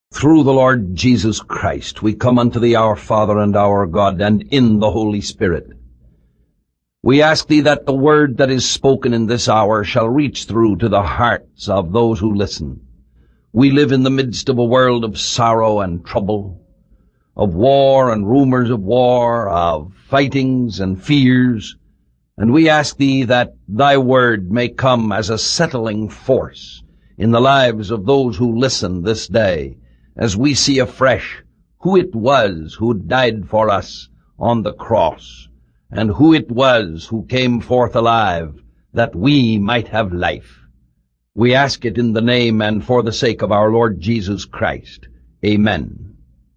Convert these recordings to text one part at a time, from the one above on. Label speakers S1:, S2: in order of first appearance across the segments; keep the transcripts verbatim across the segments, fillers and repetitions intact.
S1: Through the Lord Jesus Christ, we come unto thee, our Father and our God, and in the Holy Spirit. We ask thee that the word that is spoken in this hour shall reach through to the hearts of those who listen. We live in the midst of a world of sorrow and trouble, of war and rumors of war, of fightings and fears, and we ask thee that thy word may come as a settling force in the lives of those who listen this day, as we see afresh who it was who died for us on the cross, and who it was who came forth alive, that we might have life. We ask it in the name and for the sake of our Lord Jesus Christ. Amen.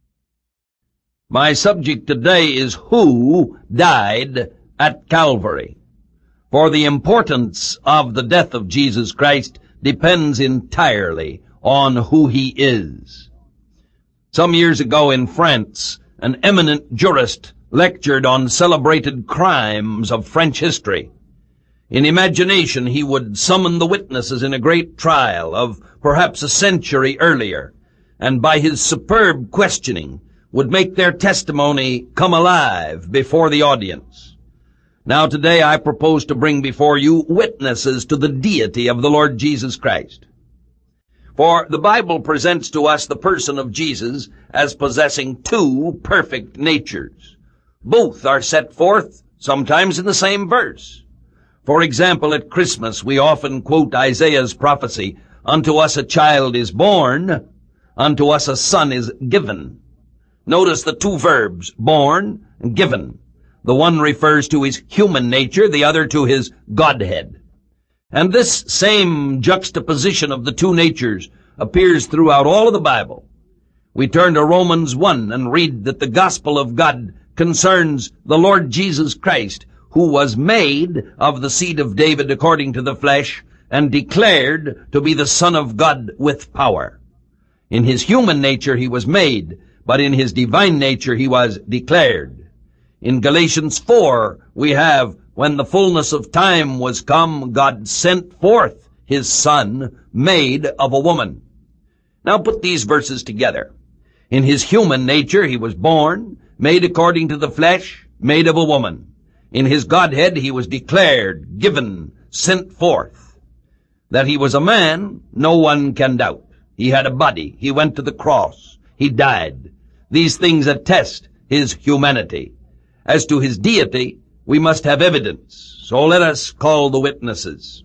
S1: My subject today is who died at Calvary. For the importance of the death of Jesus Christ depends entirely on who he is. Some years ago in France, an eminent jurist lectured on celebrated crimes of French history. In imagination, he would summon the witnesses in a great trial of perhaps a century earlier, and by his superb questioning would make their testimony come alive before the audience. Now today I propose to bring before you witnesses to the deity of the Lord Jesus Christ. For the Bible presents to us the person of Jesus as possessing two perfect natures. Both are set forth sometimes in the same verse. For example, at Christmas we often quote Isaiah's prophecy, "Unto us a child is born, unto us a son is given." Notice the two verbs, born and given. The one refers to his human nature, the other to his Godhead. And this same juxtaposition of the two natures appears throughout all of the Bible. We turn to Romans one and read that the gospel of God concerns the Lord Jesus Christ, who was made of the seed of David according to the flesh, and declared to be the Son of God with power. In his human nature he was made, but in his divine nature he was declared. In Galatians four we have, when the fullness of time was come, God sent forth his Son, made of a woman. Now put these verses together. In his human nature he was born, made according to the flesh, made of a woman. In his Godhead he was declared, given, sent forth. That he was a man, no one can doubt. He had a body. He went to the cross. He died. These things attest his humanity. As to his deity, we must have evidence. So let us call the witnesses.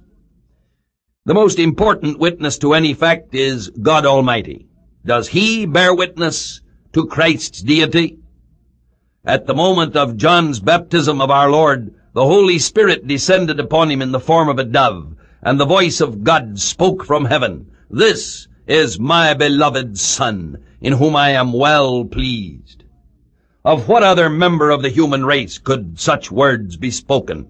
S1: The most important witness to any fact is God Almighty. Does he bear witness to Christ's deity? At the moment of John's baptism of our Lord, the Holy Spirit descended upon him in the form of a dove, and the voice of God spoke from heaven, "This is my beloved Son, in whom I am well pleased." Of what other member of the human race could such words be spoken?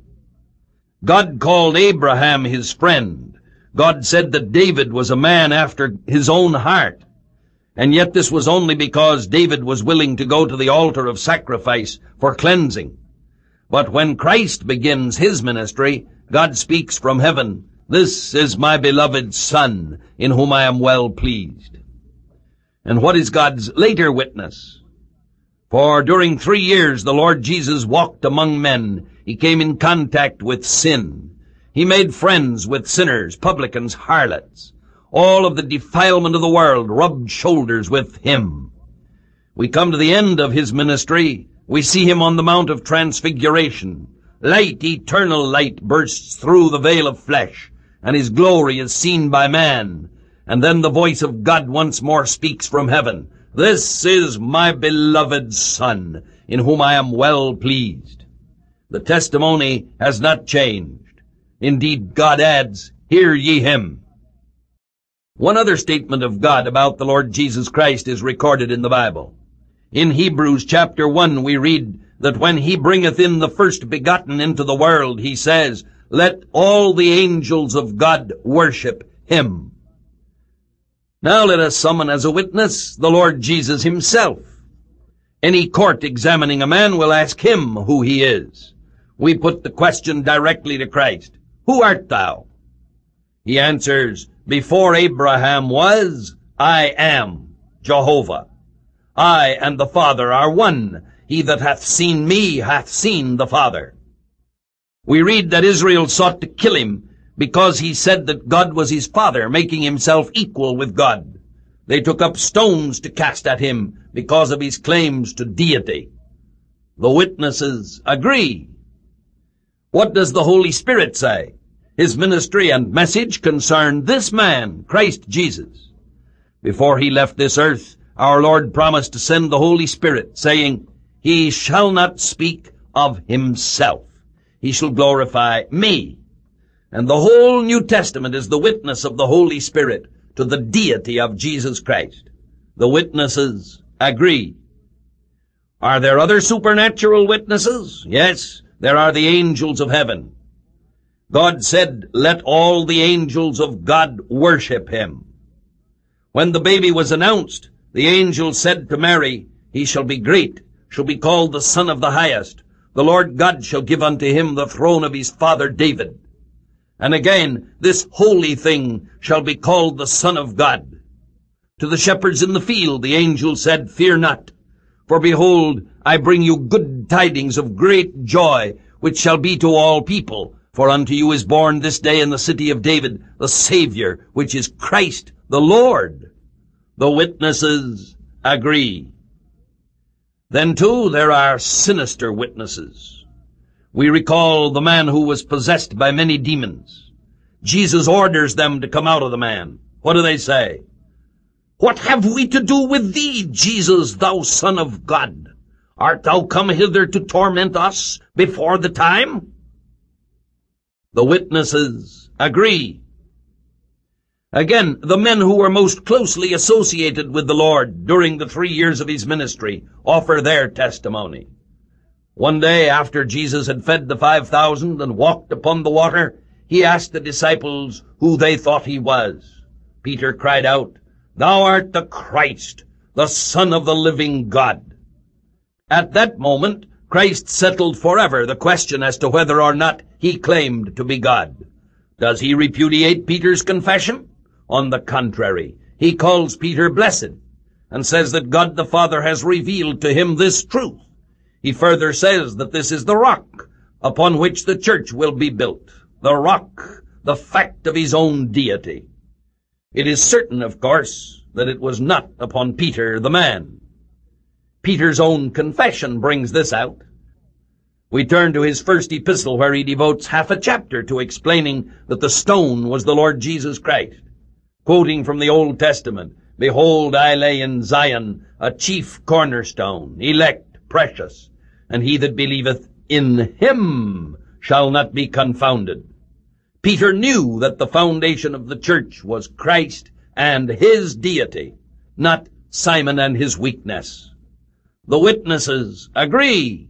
S1: God called Abraham his friend. God said that David was a man after his own heart. And yet this was only because David was willing to go to the altar of sacrifice for cleansing. But when Christ begins his ministry, God speaks from heaven, "This is my beloved Son, in whom I am well pleased." And what is God's later witness? For during three years the Lord Jesus walked among men. He came in contact with sin. He made friends with sinners, publicans, harlots. All of the defilement of the world rubbed shoulders with him. We come to the end of his ministry. We see him on the Mount of Transfiguration. Light, eternal light, bursts through the veil of flesh, and his glory is seen by man. And then the voice of God once more speaks from heaven, "This is my beloved Son, in whom I am well pleased." The testimony has not changed. Indeed, God adds, "Hear ye him." One other statement of God about the Lord Jesus Christ is recorded in the Bible. In Hebrews chapter one we read that when he bringeth in the first begotten into the world, he says, "Let all the angels of God worship him." Now let us summon as a witness the Lord Jesus himself. Any court examining a man will ask him who he is. We put the question directly to Christ, "Who art thou?" He answers, "Before Abraham was, I am." Jehovah. I and the Father are one. He that hath seen me hath seen the Father. We read that Israel sought to kill him because he said that God was his father, making himself equal with God. They took up stones to cast at him because of his claims to deity. The witnesses agree. What does the Holy Spirit say? His ministry and message concerned this man, Christ Jesus. Before he left this earth, our Lord promised to send the Holy Spirit, saying, He shall not speak of himself. He shall glorify me. And the whole New Testament is the witness of the Holy Spirit to the deity of Jesus Christ. The witnesses agree. Are there other supernatural witnesses? Yes, there are the angels of heaven. God said, Let all the angels of God worship him. When the baby was announced, the angel said to Mary, He shall be great, shall be called the Son of the Highest. The Lord God shall give unto him the throne of his father David. And again, this holy thing shall be called the Son of God. To the shepherds in the field, the angel said, Fear not, for behold, I bring you good tidings of great joy, which shall be to all people. For unto you is born this day in the city of David the Savior, which is Christ the Lord. The witnesses agree. Then, too, there are sinister witnesses. We recall the man who was possessed by many demons. Jesus orders them to come out of the man. What do they say? What have we to do with thee, Jesus, thou Son of God? Art thou come hither to torment us before the time? The witnesses agree. Again, the men who were most closely associated with the Lord during the three years of his ministry offer their testimony. One day, after Jesus had fed the five thousand and walked upon the water, he asked the disciples who they thought he was. Peter cried out, Thou art the Christ, the Son of the living God. At that moment, Christ settled forever the question as to whether or not he claimed to be God. Does he repudiate Peter's confession? On the contrary, he calls Peter blessed and says that God the Father has revealed to him this truth. He further says that this is the rock upon which the church will be built. The rock, the fact of his own deity. It is certain, of course, that it was not upon Peter the man. Peter's own confession brings this out. We turn to his first epistle, where he devotes half a chapter to explaining that the stone was the Lord Jesus Christ. Quoting from the Old Testament, Behold, I lay in Zion a chief cornerstone, elect, precious, and he that believeth in him shall not be confounded. Peter knew that the foundation of the church was Christ and his deity, not Simon and his weakness. The witnesses agree.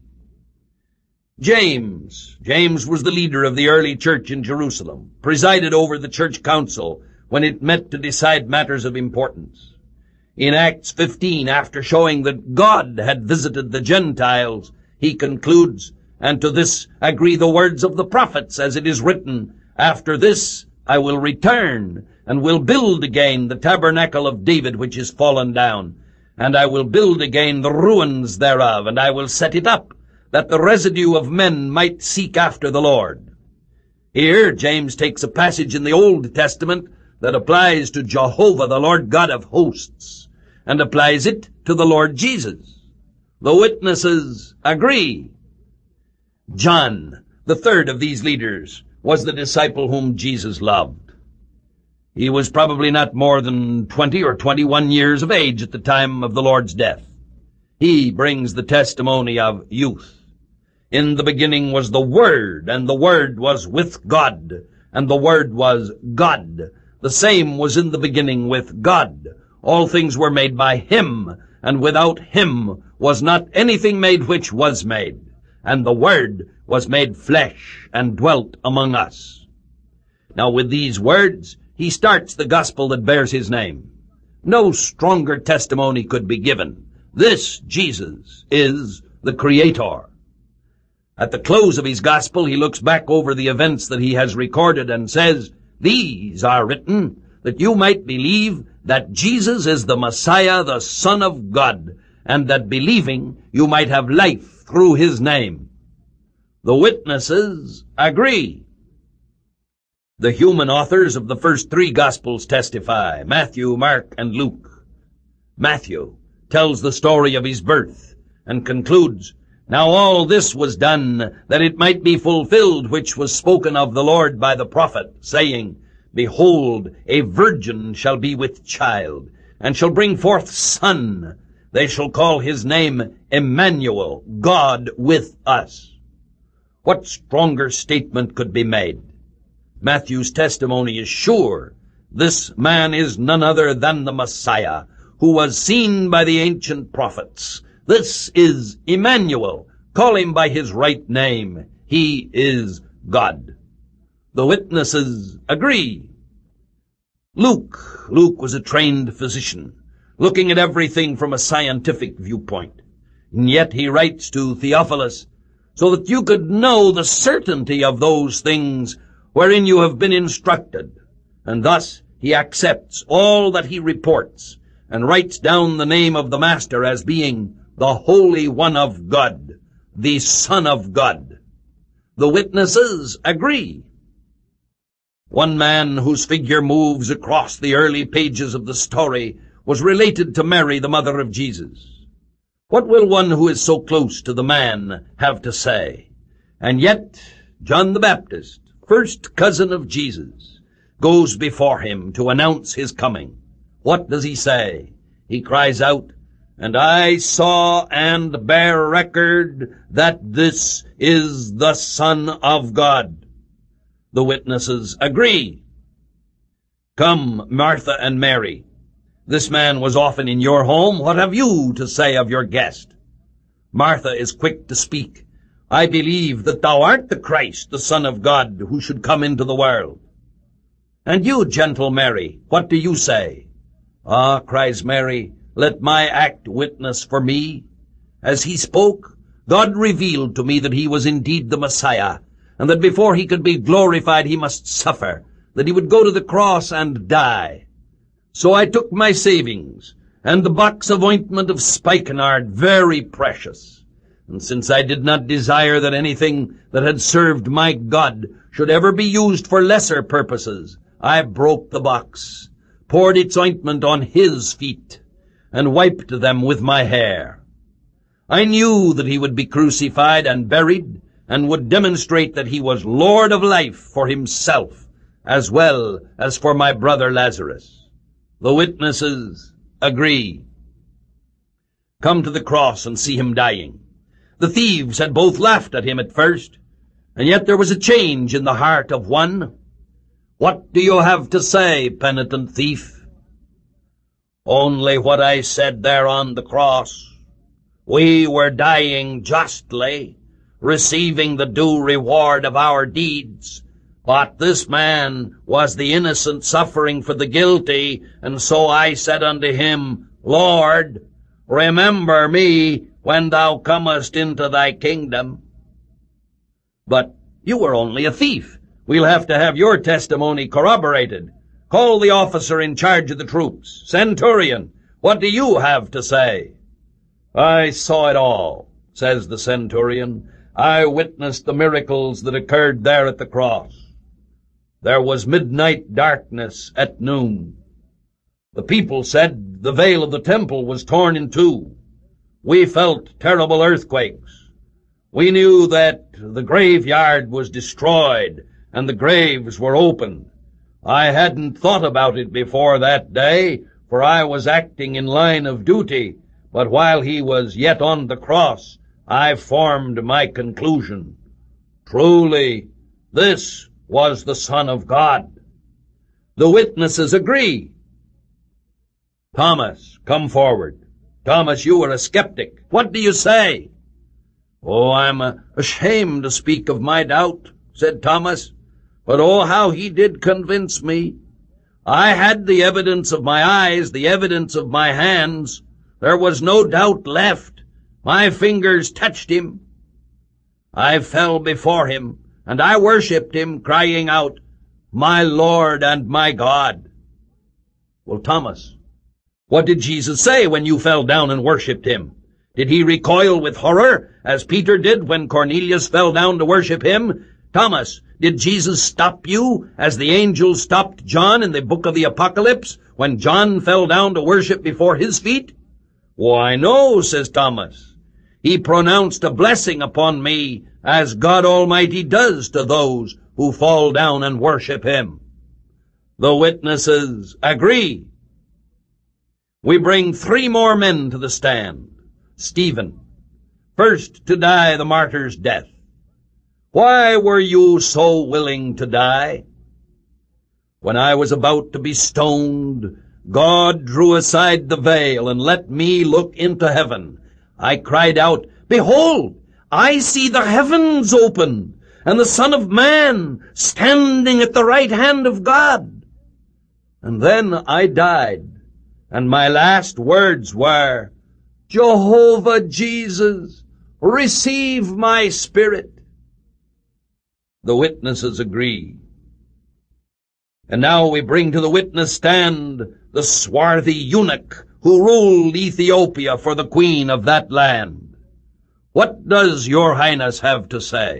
S1: James. James was the leader of the early church in Jerusalem, presided over the church council when it met to decide matters of importance. In Acts fifteen, after showing that God had visited the Gentiles, he concludes, And to this agree the words of the prophets, as it is written, After this I will return, and will build again the tabernacle of David which is fallen down, and I will build again the ruins thereof, and I will set it up, that the residue of men might seek after the Lord. Here James takes a passage in the Old Testament that applies to Jehovah, the Lord God of hosts, and applies it to the Lord Jesus. The witnesses agree. John, the third of these leaders, was the disciple whom Jesus loved. He was probably not more than twenty or twenty-one years of age at the time of the Lord's death. He brings the testimony of youth. In the beginning was the Word, and the Word was with God, and the Word was God. The same was in the beginning with God. All things were made by him, and without him was not anything made which was made. And the Word was made flesh, and dwelt among us. Now with these words, he starts the gospel that bears his name. No stronger testimony could be given. This Jesus is the Creator. At the close of his gospel, he looks back over the events that he has recorded and says, These are written, that you might believe that Jesus is the Messiah, the Son of God, and that believing you might have life through his name. The witnesses agree. The human authors of the first three Gospels testify, Matthew, Mark, and Luke. Matthew tells the story of his birth and concludes, "Now all this was done, that it might be fulfilled which was spoken of the Lord by the prophet, saying, Behold, a virgin shall be with child, and shall bring forth son. They shall call his name Emmanuel, God with us." What stronger statement could be made? Matthew's testimony is sure. This man is none other than the Messiah, who was seen by the ancient prophets. This is Emmanuel. Call him by his right name. He is God. The witnesses agree. Luke. Luke was a trained physician, looking at everything from a scientific viewpoint. And yet he writes to Theophilus, so that you could know the certainty of those things wherein you have been instructed. And thus he accepts all that he reports and writes down the name of the Master as being the Holy One of God, the Son of God. The witnesses agree. One man whose figure moves across the early pages of the story was related to Mary, the mother of Jesus. What will one who is so close to the man have to say? And yet, John the Baptist, first cousin of Jesus, goes before him to announce his coming. What does he say? He cries out, "And I saw and bear record that this is the Son of God." The witnesses agree. Come, Martha and Mary. This man was often in your home. What have you to say of your guest? Martha is quick to speak. "I believe that thou art the Christ, the Son of God, who should come into the world." And you, gentle Mary, what do you say? "Ah," cries Mary, "let my act witness for me." As he spoke, God revealed to me that he was indeed the Messiah, and that before he could be glorified he must suffer, that he would go to the cross and die. So I took my savings, and the box of ointment of spikenard, very precious. And since I did not desire that anything that had served my God should ever be used for lesser purposes, I broke the box, poured its ointment on his feet, and wiped them with my hair. I knew that he would be crucified and buried, and would demonstrate that he was Lord of life for himself, as well as for my brother Lazarus. The witnesses agree. Come to the cross and see him dying. The thieves had both laughed at him at first, and yet there was a change in the heart of one. What do you have to say, penitent thief? Only what I said there on the cross. We were dying justly, receiving the due reward of our deeds. But this man was the innocent suffering for the guilty, and so I said unto him, Lord, remember me when thou comest into thy kingdom. But you were only a thief. We'll have to have your testimony corroborated. Call the officer in charge of the troops. Centurion, what do you have to say? I saw it all, says the centurion. I witnessed the miracles that occurred there at the cross. There was midnight darkness at noon. The people said the veil of the temple was torn in two. We felt terrible earthquakes. We knew that the graveyard was destroyed and the graves were opened. I hadn't thought about it before that day, for I was acting in line of duty, but while he was yet on the cross, I formed my conclusion. Truly, this was the Son of God. The witnesses agree. Thomas, come forward. Thomas, you are a skeptic. What do you say? Oh, I'm uh, ashamed to speak of my doubt, said Thomas. But oh, how he did convince me. I had the evidence of my eyes, the evidence of my hands. There was no doubt left. My fingers touched him. I fell before him, and I worshipped him, crying out, My Lord and my God. Well, Thomas, what did Jesus say when you fell down and worshipped him? Did he recoil with horror, as Peter did when Cornelius fell down to worship him? Thomas, did Jesus stop you, as the angel stopped John in the book of the Apocalypse, when John fell down to worship before his feet? Why, no, says Thomas. He pronounced a blessing upon me, as God Almighty does to those who fall down and worship him. The witnesses agree. We bring three more men to the stand. Stephen, first to die the martyr's death. Why were you so willing to die? When I was about to be stoned, God drew aside the veil and let me look into heaven. I cried out, Behold, I see the heavens open, and the Son of Man standing at the right hand of God. And then I died, and my last words were, Jehovah Jesus, receive my spirit. The witnesses agree. And now we bring to the witness stand the swarthy eunuch who ruled Ethiopia for the queen of that land. What does your highness have to say?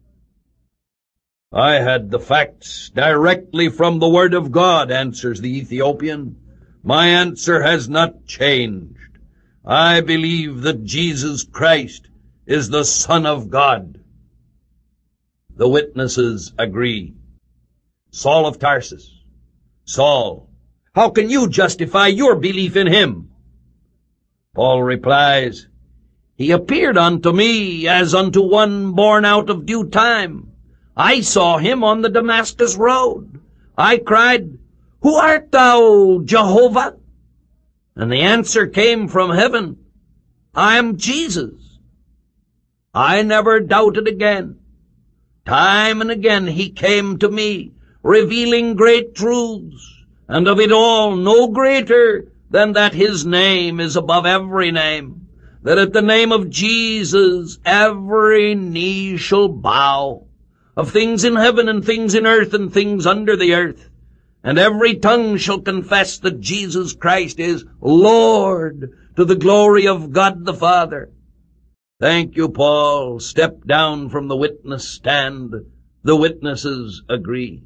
S1: I had the facts directly from the word of God, answers the Ethiopian. My answer has not changed. I believe that Jesus Christ is the Son of God. The witnesses agree. Saul of Tarsus. Saul, how can you justify your belief in him? Paul replies, He appeared unto me as unto one born out of due time. I saw him on the Damascus road. I cried, Who art thou, Jehovah? And the answer came from heaven, I am Jesus. I never doubted again. Time and again he came to me, revealing great truths, and of it all no greater than that his name is above every name, that at the name of Jesus every knee shall bow, of things in heaven and things in earth and things under the earth, and every tongue shall confess that Jesus Christ is Lord, to the glory of God the Father. Thank you, Paul. Step down from the witness stand. The witnesses agree.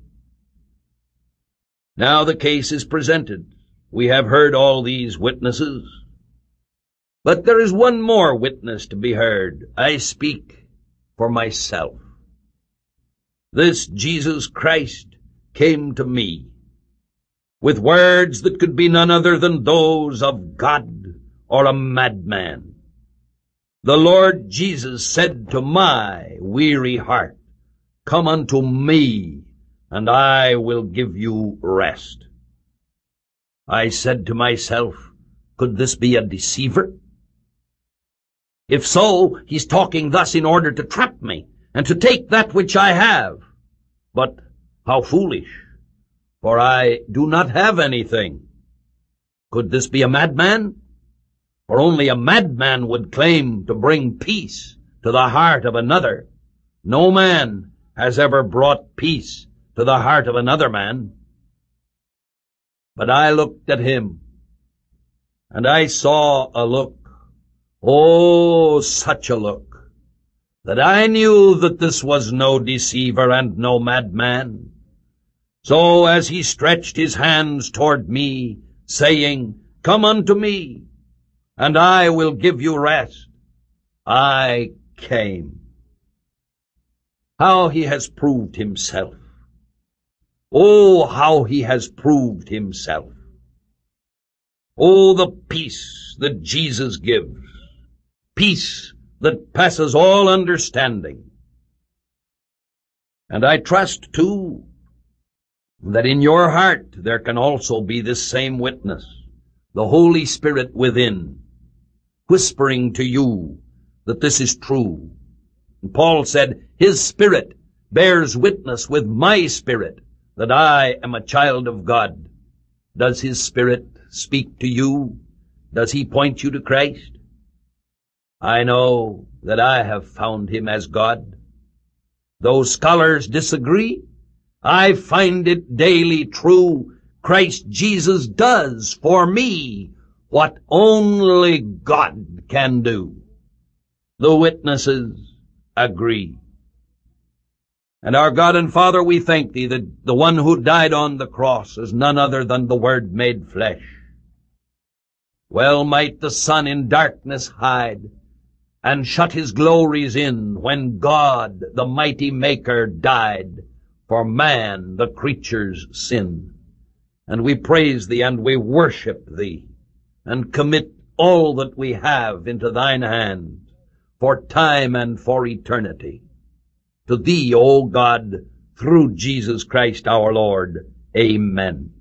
S1: Now the case is presented. We have heard all these witnesses. But there is one more witness to be heard. I speak for myself. This Jesus Christ came to me with words that could be none other than those of God or a madman. The Lord Jesus said to my weary heart, Come unto me, and I will give you rest. I said to myself, could this be a deceiver? If so, he's talking thus in order to trap me, and to take that which I have. But how foolish, for I do not have anything. Could this be a madman? For only a madman would claim to bring peace to the heart of another. No man has ever brought peace to the heart of another man. But I looked at him, and I saw a look, oh, such a look, that I knew that this was no deceiver and no madman. So as he stretched his hands toward me, saying, Come unto me, and I will give you rest, I came. How he has proved himself. Oh, how he has proved himself. Oh, the peace that Jesus gives. Peace that passes all understanding. And I trust, too, that in your heart there can also be this same witness, the Holy Spirit within, whispering to you that this is true. And Paul said, His Spirit bears witness with my spirit that I am a child of God. Does His Spirit speak to you? Does He point you to Christ? I know that I have found Him as God. Though scholars disagree, I find it daily true. Christ Jesus does for me what only God can do. The witnesses agree. And our God and Father, we thank Thee that the one who died on the cross is none other than the Word made flesh. Well might the sun in darkness hide and shut his glories in when God, the mighty Maker, died for man, the creature's sin. And we praise Thee and we worship Thee and commit all that we have into Thine hand for time and for eternity. To Thee, O God, through Jesus Christ our Lord. Amen.